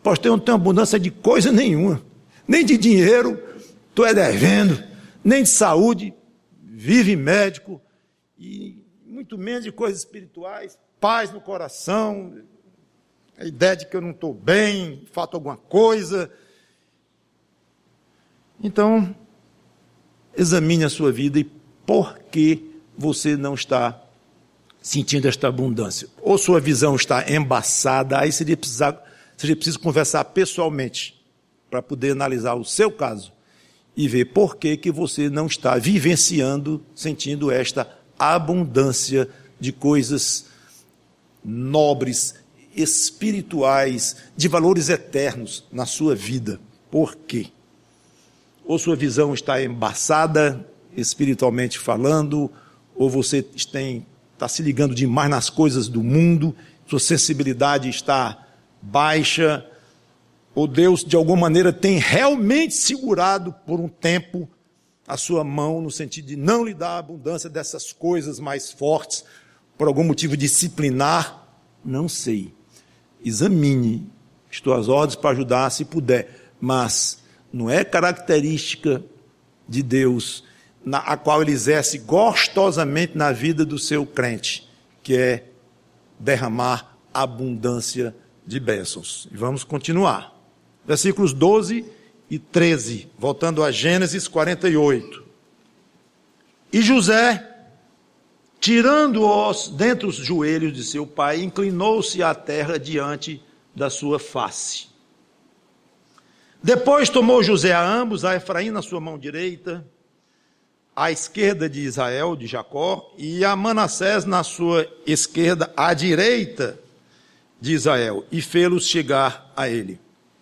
pastor, eu não tenho abundância de coisa nenhuma, nem de dinheiro, tu é devendo, nem de saúde, vive médico, e muito menos de coisas espirituais, paz no coração, a ideia de que eu não estou bem, falta alguma coisa. Então, examine a sua vida e por que você não está sentindo esta abundância. Ou sua visão está embaçada, aí seria preciso conversar pessoalmente para poder analisar o seu caso e ver por que você não está vivenciando, sentindo esta abundância de coisas nobres, espirituais, de valores eternos na sua vida. Por quê? Ou sua visão está embaçada, espiritualmente falando, ou você está se ligando demais nas coisas do mundo, sua sensibilidade está baixa, ou Deus, de alguma maneira, tem realmente segurado por um tempo a sua mão, no sentido de não lhe dar a abundância dessas coisas mais fortes, por algum motivo disciplinar, não sei. Examine, estou às ordens para ajudar se puder, mas não é característica de Deus, a qual ele exerce gostosamente na vida do seu crente, que é derramar abundância de bênçãos. E vamos continuar. Versículos 12 e 13, voltando a Gênesis 48. E José, tirando-os dentre os joelhos de seu pai, inclinou-se à terra diante da sua face. Depois tomou José a ambos, a Efraim na sua mão direita, à esquerda de Israel, de Jacó, e a Manassés na sua esquerda, à direita de Israel, e fê-los chegar a ele.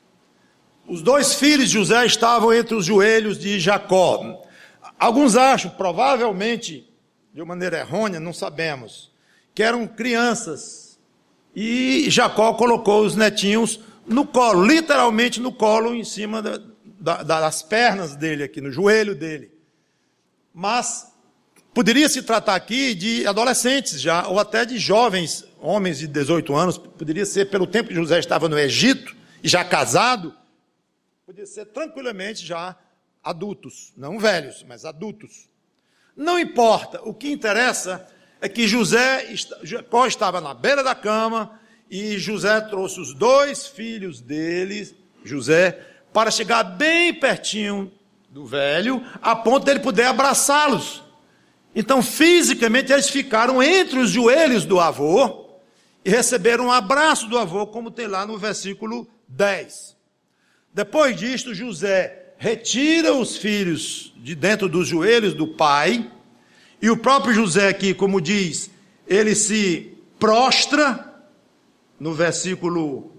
Os dois filhos de José estavam entre os joelhos de Jacó. Alguns acham, provavelmente, de uma maneira errônea, não sabemos, que eram crianças, e Jacó colocou os netinhos no colo, literalmente no colo, em cima das pernas dele aqui, no joelho dele. Mas poderia se tratar aqui de adolescentes já, ou até de jovens, homens de 18 anos, poderia ser pelo tempo que José estava no Egito, e já casado, poderia ser tranquilamente já adultos, não velhos, mas adultos. Não importa, o que interessa é que Jacó estava na beira da cama, e José trouxe os dois filhos dele, José, para chegar bem pertinho do velho, a ponto dele poder abraçá-los. Então, fisicamente, eles ficaram entre os joelhos do avô e receberam um abraço do avô, como tem lá no versículo 10. Depois disto, José retira os filhos de dentro dos joelhos do pai, e o próprio José aqui, como diz, ele se prostra, no versículo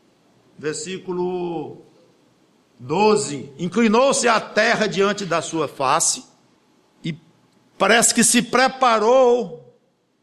12, inclinou-se à terra diante da sua face, e parece que se preparou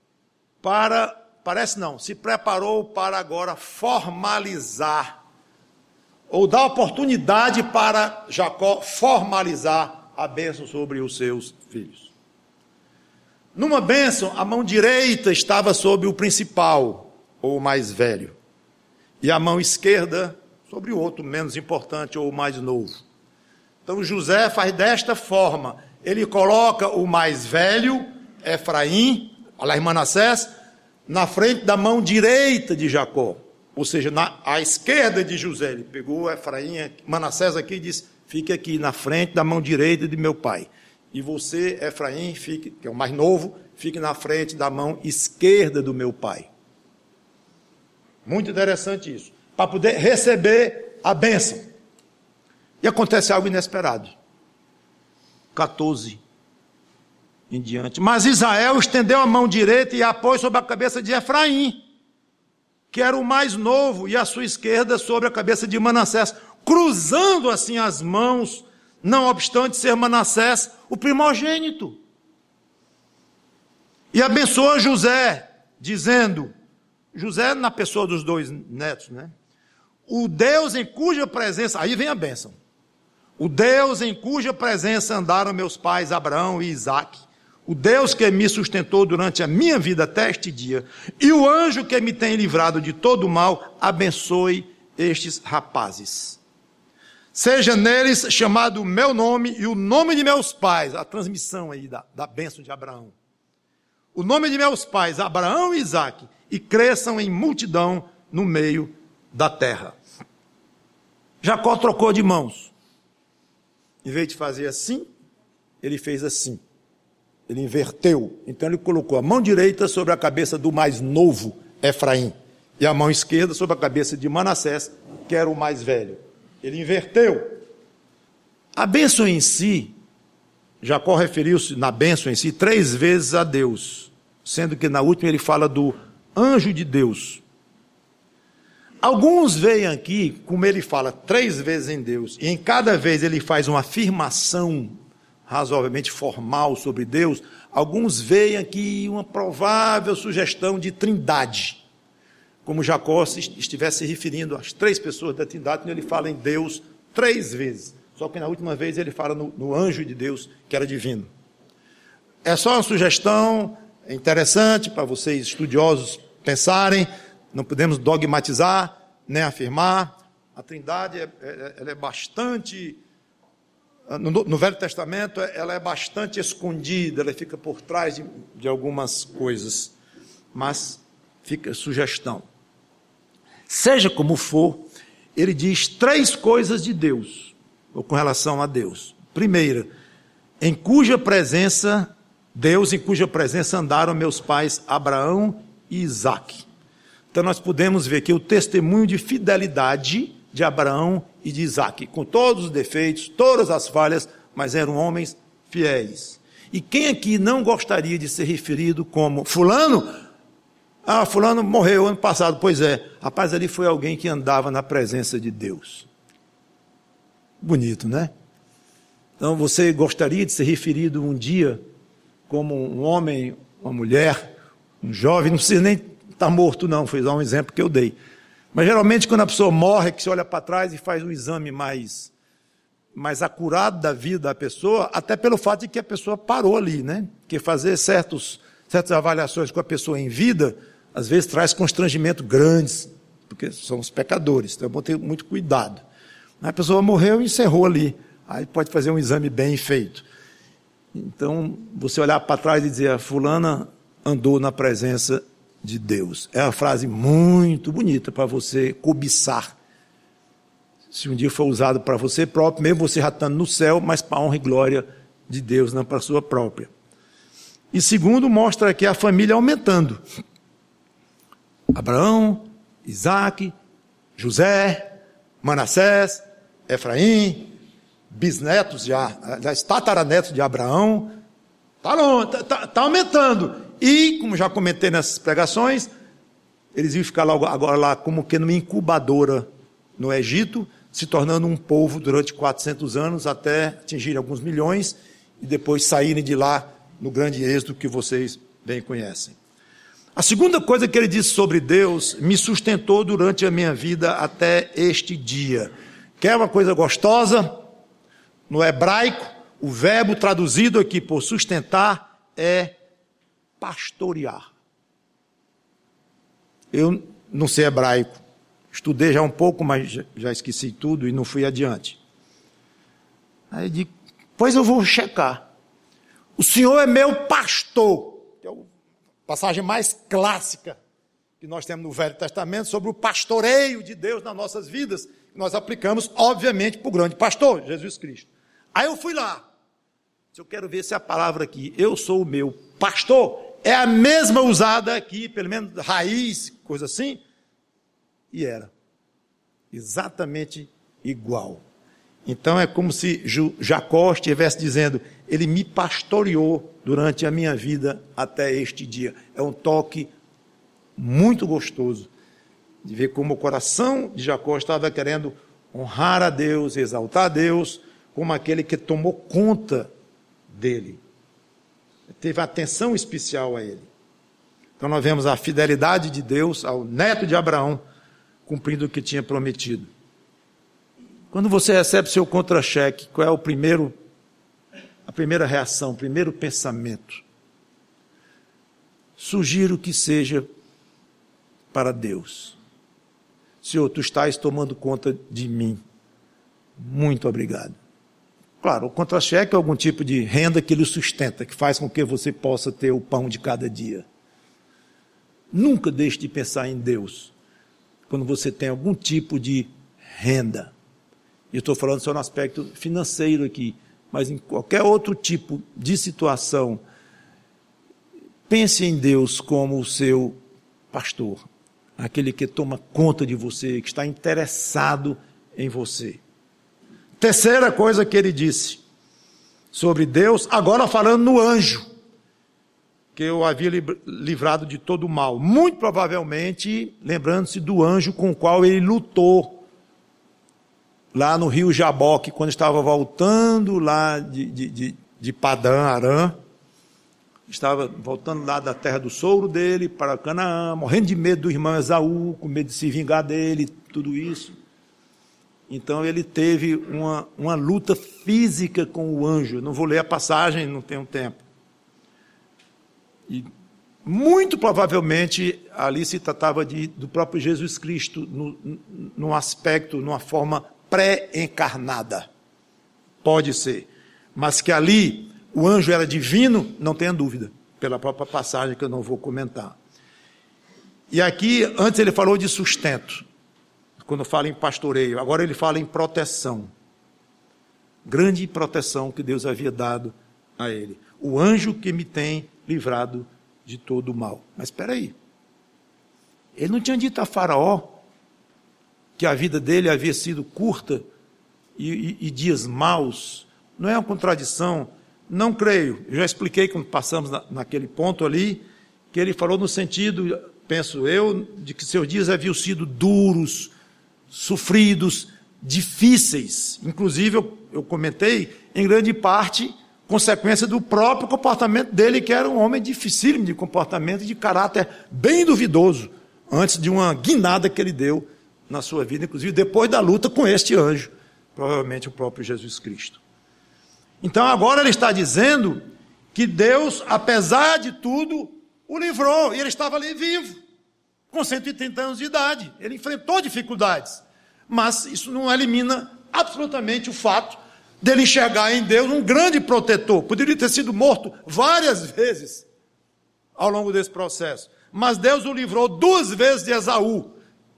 para agora formalizar, ou dar oportunidade para Jacó formalizar a bênção sobre os seus filhos. Numa bênção, a mão direita estava sobre o principal, ou o mais velho, e a mão esquerda sobre o outro, menos importante, ou o mais novo. Então José faz desta forma, ele coloca o mais velho, Efraim, Manassés, na frente da mão direita de Jacó, ou seja, à esquerda de José. Ele pegou Efraim, Manassés aqui e disse, fique aqui na frente da mão direita de meu pai. E você, Efraim, que é o mais novo, fique na frente da mão esquerda do meu pai. Muito interessante isso, para poder receber a bênção. E acontece algo inesperado. 14 em diante. Mas Israel estendeu a mão direita e a pôs sobre a cabeça de Efraim, que era o mais novo, e a sua esquerda sobre a cabeça de Manassés, cruzando assim as mãos, não obstante ser Manassés o primogênito. E abençoou José, dizendo, José na pessoa dos dois netos, né? O Deus em cuja presença, aí vem a bênção, o Deus em cuja presença andaram meus pais Abraão e Isaque, o Deus que me sustentou durante a minha vida até este dia, e o anjo que me tem livrado de todo o mal, abençoe estes rapazes. Seja neles chamado o meu nome e o nome de meus pais, a transmissão aí da bênção de Abraão. O nome de meus pais, Abraão e Isaque, e cresçam em multidão no meio da terra. Jacó trocou de mãos. Em vez de fazer assim, ele fez assim. Ele inverteu. Então ele colocou a mão direita sobre a cabeça do mais novo, Efraim, e a mão esquerda sobre a cabeça de Manassés, que era o mais velho. Ele inverteu. A bênção em si, Jacó referiu-se na bênção em si 3 vezes a Deus, sendo que na última ele fala do anjo de Deus. Alguns veem aqui, como ele fala 3 vezes em Deus, e em cada vez ele faz uma afirmação razoavelmente formal sobre Deus, alguns veem aqui uma provável sugestão de trindade, como Jacó se estivesse se referindo às 3 pessoas da trindade, quando ele fala em Deus 3 vezes, só que na última vez ele fala no anjo de Deus, que era divino. É só uma sugestão interessante para vocês estudiosos pensarem, não podemos dogmatizar, nem afirmar. A trindade ela é bastante, no Velho Testamento, ela é bastante escondida, ela fica por trás de algumas coisas, mas fica sugestão. Seja como for, ele diz 3 coisas de Deus, ou com relação a Deus. Primeira, Deus em cuja presença andaram meus pais Abraão e Isaque. Então nós podemos ver que o testemunho de fidelidade de Abraão e de Isaque, com todos os defeitos, todas as falhas, mas eram homens fiéis. E quem aqui não gostaria de ser referido como fulano? Ah, fulano morreu ano passado. Pois é, rapaz, ali foi alguém que andava na presença de Deus. Bonito, né? Então você gostaria de ser referido um dia como um homem, uma mulher, um jovem, não precisa nem estar morto não, foi só um exemplo que eu dei. Mas geralmente quando a pessoa morre, que se olha para trás e faz um exame mais acurado da vida da pessoa, até pelo fato de que a pessoa parou ali, né? Porque fazer certas avaliações com a pessoa em vida, às vezes traz constrangimento grandes, porque somos pecadores, então é bom ter muito cuidado. A pessoa morreu e encerrou ali, aí pode fazer um exame bem feito. Então, você olhar para trás e dizer, a fulana andou na presença de Deus. É uma frase muito bonita para você cobiçar. Se um dia for usado para você próprio, mesmo você já estando no céu, mas para a honra e glória de Deus, não para a sua própria. E segundo, mostra aqui a família aumentando. Abraão, Isaque, José, Manassés, Efraim, bisnetos já tataranetos de Abraão, está aumentando. E, como já comentei nessas pregações, eles iam ficar agora lá como que numa incubadora no Egito, se tornando um povo durante 400 anos, até atingirem alguns milhões, e depois saírem de lá no grande êxodo que vocês bem conhecem. A segunda coisa que ele disse sobre Deus me sustentou durante a minha vida até este dia. Quer uma coisa gostosa? No hebraico, o verbo traduzido aqui por sustentar é pastorear. Eu não sei hebraico, estudei já um pouco, mas já esqueci tudo e não fui adiante. Aí eu digo, pois eu vou checar. O Senhor é meu pastor, que é a passagem mais clássica que nós temos no Velho Testamento sobre o pastoreio de Deus nas nossas vidas, que nós aplicamos, obviamente, para o grande pastor, Jesus Cristo. Aí eu fui lá. Eu quero ver se a palavra aqui, eu sou o meu pastor, é a mesma usada aqui, pelo menos raiz, coisa assim, e era exatamente igual. Então é como se Jacó estivesse dizendo, ele me pastoreou durante a minha vida até este dia. É um toque muito gostoso de ver como o coração de Jacó estava querendo honrar a Deus, exaltar a Deus, como aquele que tomou conta dele. Teve atenção especial a ele. Então nós vemos a fidelidade de Deus ao neto de Abraão, cumprindo o que tinha prometido. Quando você recebe seu contra-cheque, qual é a primeira reação, o primeiro pensamento? Sugiro que seja para Deus. Senhor, tu estás tomando conta de mim. Muito obrigado. Claro, o contra-cheque é algum tipo de renda que lhe sustenta, que faz com que você possa ter o pão de cada dia. Nunca deixe de pensar em Deus quando você tem algum tipo de renda. Eu estou falando só no aspecto financeiro aqui, mas em qualquer outro tipo de situação, pense em Deus como o seu pastor, aquele que toma conta de você, que está interessado em você. Terceira coisa que ele disse sobre Deus, agora falando no anjo, que eu havia livrado de todo o mal. Muito provavelmente, lembrando-se do anjo com o qual ele lutou, lá no rio Jaboque, quando estava voltando lá de Padã Arã, estava voltando lá da terra do sogro dele para Canaã, morrendo de medo do irmão Esaú, com medo de se vingar dele, tudo isso. Então ele teve uma luta física com o anjo. Eu não vou ler a passagem, não tenho tempo. E muito provavelmente ali se tratava do próprio Jesus Cristo, num aspecto, numa forma pré-encarnada. Pode ser. Mas que ali o anjo era divino, não tenha dúvida, pela própria passagem que eu não vou comentar. E aqui, antes ele falou de sustento, quando fala em pastoreio, agora ele fala em proteção. Grande proteção que Deus havia dado a ele. O anjo que me tem livrado de todo o mal. Mas espera aí, ele não tinha dito a Faraó que a vida dele havia sido curta e dias maus? Não é uma contradição? Não creio. Eu já expliquei quando passamos naquele ponto ali, que ele falou no sentido, penso eu, de que seus dias haviam sido duros, sofridos, difíceis. Inclusive, eu comentei, em grande parte, consequência do próprio comportamento dele, que era um homem dificílimo de comportamento, de caráter bem duvidoso, antes de uma guinada que ele deu na sua vida, inclusive depois da luta com este anjo, provavelmente o próprio Jesus Cristo. Então agora ele está dizendo que Deus, apesar de tudo, o livrou, e ele estava ali vivo, com 130 anos de idade. Ele enfrentou dificuldades, mas isso não elimina absolutamente o fato dele enxergar em Deus um grande protetor. Poderia ter sido morto várias vezes ao longo desse processo, mas Deus o livrou 2 vezes de Esaú.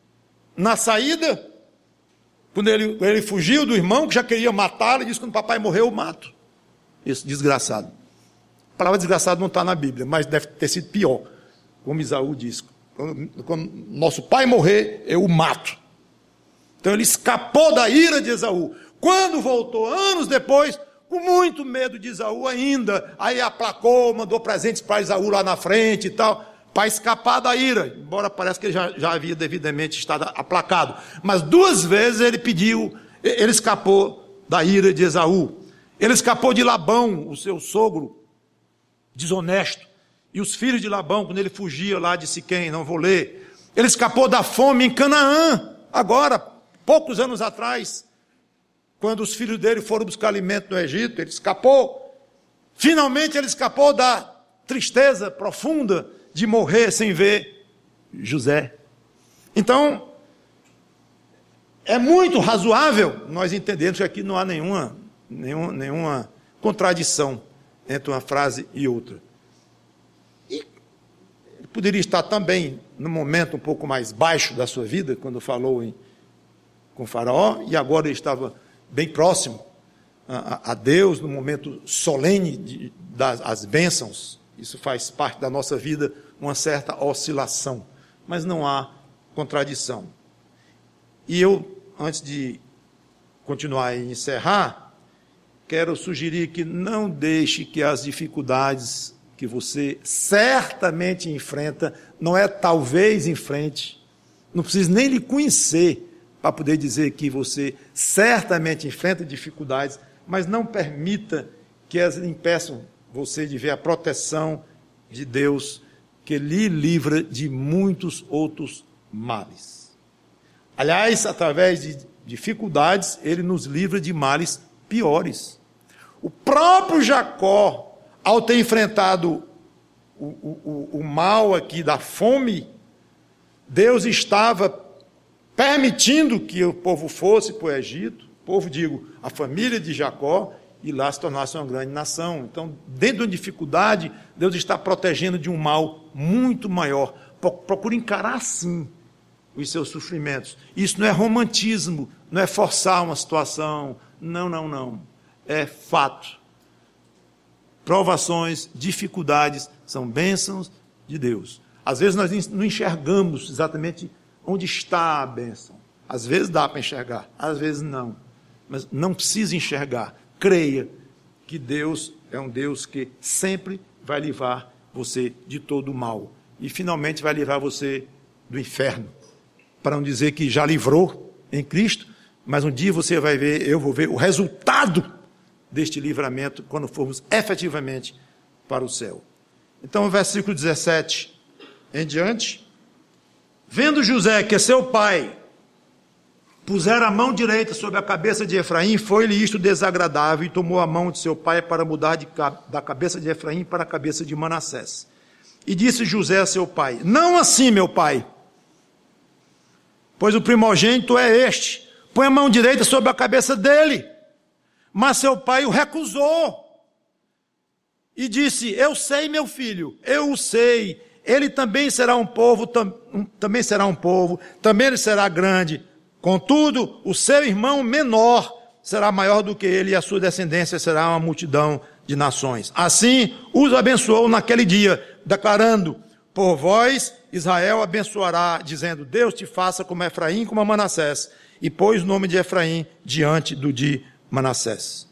Na saída, quando ele fugiu do irmão que já queria matá-lo, ele disse: quando o papai morreu, eu mato esse desgraçado. A palavra desgraçado não está na Bíblia, mas deve ter sido pior, como Esaú disse: quando nosso pai morrer, eu o mato. Então ele escapou da ira de Esaú. Quando voltou, anos depois, com muito medo de Esaú ainda, aí aplacou, mandou presentes para Esaú lá na frente e tal, para escapar da ira, embora pareça que ele já havia devidamente estado aplacado. Mas 2 vezes ele escapou da ira de Esaú. Ele escapou de Labão, o seu sogro desonesto, e os filhos de Labão, quando ele fugia lá de Siquém, não vou ler. Ele escapou da fome em Canaã, agora, poucos anos atrás, quando os filhos dele foram buscar alimento no Egito, ele escapou. Finalmente ele escapou da tristeza profunda de morrer sem ver José. Então, é muito razoável nós entendermos que aqui não há nenhuma contradição entre uma frase e outra. E ele poderia estar também num momento um pouco mais baixo da sua vida, quando falou com Faraó, e agora ele estava bem próximo a Deus, no momento solene das bênçãos. Isso faz parte da nossa vida, uma certa oscilação, mas não há contradição. E eu, antes de continuar e encerrar, quero sugerir que não deixe que as dificuldades que você certamente enfrenta, não é talvez enfrente, não precisa nem lhe conhecer para poder dizer que você certamente enfrenta dificuldades, mas não permita que elas impeçam você de ver a proteção de Deus, que lhe livra de muitos outros males. Aliás, através de dificuldades, ele nos livra de males piores. O próprio Jacó, ao ter enfrentado o mal aqui da fome, Deus estava permitindo que o povo fosse para o Egito, o povo, digo, a família de Jacó, e lá se tornasse uma grande nação. Então, dentro de uma dificuldade, Deus está protegendo de um mal muito maior. Procure encarar, sim, os seus sofrimentos. Isso não é romantismo, não é forçar uma situação. Não. É fato. Provações, dificuldades, são bênçãos de Deus. Às vezes nós não enxergamos exatamente onde está a bênção. Às vezes dá para enxergar, às vezes não. Mas não precisa enxergar. Creia que Deus é um Deus que sempre vai livrar você de todo o mal. E finalmente vai livrar você do inferno. Para não dizer que já livrou em Cristo, mas um dia você vai ver, eu vou ver o resultado deste livramento quando formos efetivamente para o céu. Então, o versículo 17 em diante. Vendo José que seu pai pusera a mão direita sobre a cabeça de Efraim, foi-lhe isto desagradável, e tomou a mão de seu pai para mudar da cabeça de Efraim para a cabeça de Manassés. E disse José a seu pai: não assim, meu pai, pois o primogênito é este, põe a mão direita sobre a cabeça dele. Mas seu pai o recusou, e disse: eu sei, meu filho, eu o sei, ele também será um povo, também ele será grande. Contudo, o seu irmão menor será maior do que ele, e a sua descendência será uma multidão de nações. Assim, os abençoou naquele dia, declarando: por vós, Israel abençoará, dizendo: Deus te faça como Efraim, como Manassés. E pôs o nome de Efraim diante do de Manassés.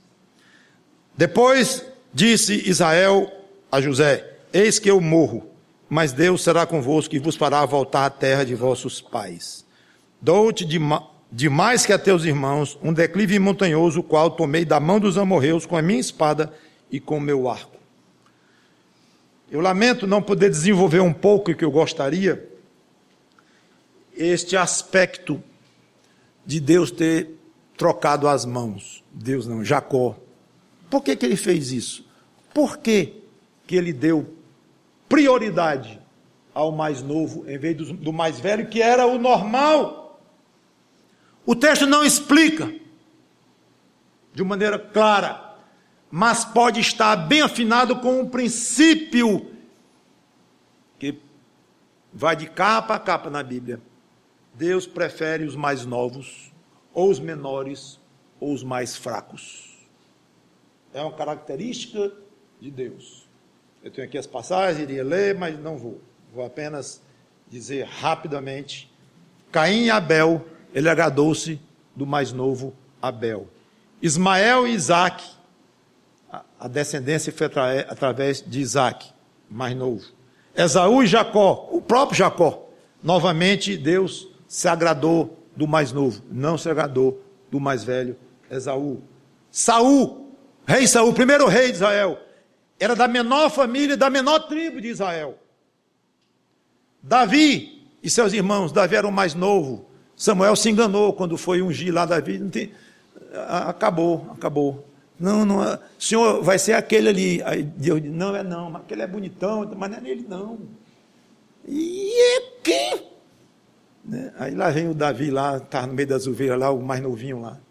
Depois disse Israel a José: eis que eu morro, mas Deus será convosco e vos fará voltar à terra de vossos pais. Dou-te de mais que a teus irmãos um declive montanhoso, o qual tomei da mão dos amorreus com a minha espada e com o meu arco. Eu lamento não poder desenvolver um pouco o que eu gostaria, este aspecto de Deus ter trocado as mãos. Deus não, Jacó. Por que ele fez isso? Por que ele deu prioridade ao mais novo em vez do mais velho, que era o normal? O texto não explica de maneira clara, mas pode estar bem afinado com um princípio que vai de capa a capa na Bíblia. Deus prefere os mais novos, ou os menores, ou os mais fracos. É uma característica de Deus. Eu tenho aqui as passagens, iria ler, mas não vou. Vou apenas dizer rapidamente: Caim e Abel, ele agradou-se do mais novo Abel. Ismael e Isaque, a descendência foi através de Isaque, mais novo. Esaú e Jacó, o próprio Jacó. Novamente, Deus se agradou do mais novo, não se agradou do mais velho, Esaú. Saul, rei Saul, primeiro rei de Israel, era da menor família, da menor tribo de Israel. Davi e seus irmãos, Davi era o mais novo. Samuel se enganou quando foi ungir lá Davi. Acabou. Não, o senhor vai ser aquele ali. Aí Deus disse: não, mas aquele é bonitão, mas não é nele não. E é quem? Aí lá vem o Davi lá, está no meio das ovelhas lá, o mais novinho lá.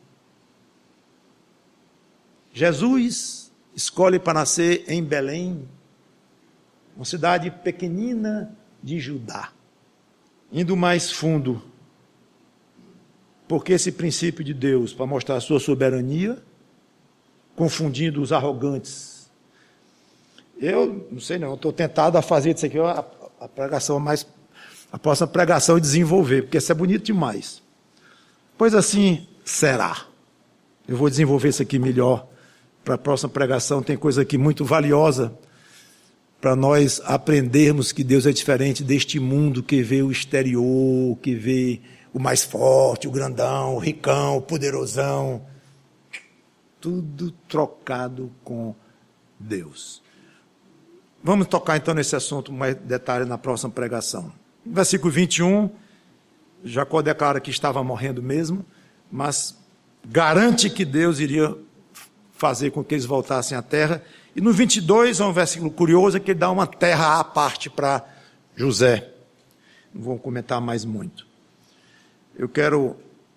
Jesus escolhe para nascer em Belém, uma cidade pequenina de Judá. Indo mais fundo, porque esse princípio de Deus, para mostrar a sua soberania, confundindo os arrogantes. Eu não sei não, estou tentado a fazer disso aqui a pregação mais, a próxima pregação e desenvolver, porque isso é bonito demais. Pois assim será. Eu vou desenvolver isso aqui melhor para a próxima pregação. Tem coisa aqui muito valiosa para nós aprendermos que Deus é diferente deste mundo que vê o exterior, que vê o mais forte, o grandão, o ricão, o poderosão. Tudo trocado com Deus. Vamos tocar então nesse assunto mais detalhe na próxima pregação. Versículo 21, Jacó declara que estava morrendo mesmo, mas garante que Deus iria fazer com que eles voltassem à terra. E no 22, é um versículo curioso, é que ele dá uma terra à parte para José. Não vou comentar mais muito. eu quero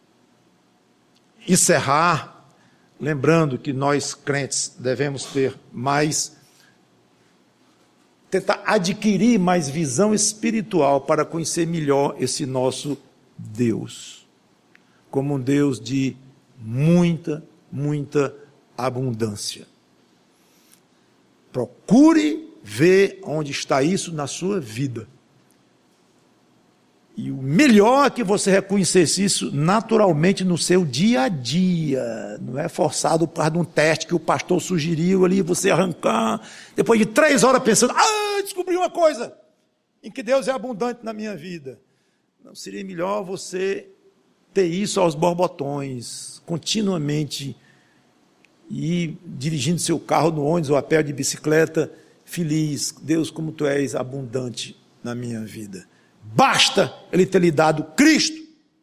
encerrar lembrando que nós crentes devemos ter tentar adquirir mais visão espiritual para conhecer melhor esse nosso Deus, como um Deus de muita, muita abundância. Procure ver onde está isso na sua vida. E o melhor é que você reconhecesse isso naturalmente no seu dia a dia. Não é forçado por causa de um teste que o pastor sugeriu ali, você arrancar, depois de 3 horas pensando, descobri uma coisa, em que Deus é abundante na minha vida. Não seria melhor você ter isso aos borbotões, continuamente, e dirigindo seu carro no ônibus ou a pé de bicicleta, feliz, Deus, como tu és abundante na minha vida. Basta Ele ter lhe dado Cristo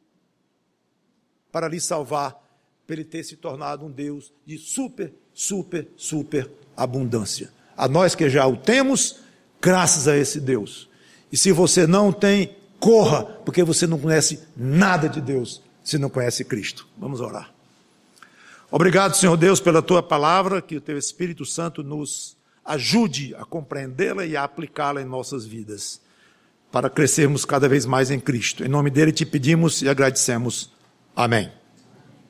para lhe salvar, para Ele ter se tornado um Deus de super, super, super abundância. A nós que já o temos, graças a esse Deus. E se você não tem, corra, porque você não conhece nada de Deus, se não conhece Cristo. Vamos orar. Obrigado, Senhor Deus, pela Tua palavra, que o Teu Espírito Santo nos ajude a compreendê-la e a aplicá-la em nossas vidas, para crescermos cada vez mais em Cristo. Em nome dele te pedimos e agradecemos. Amém.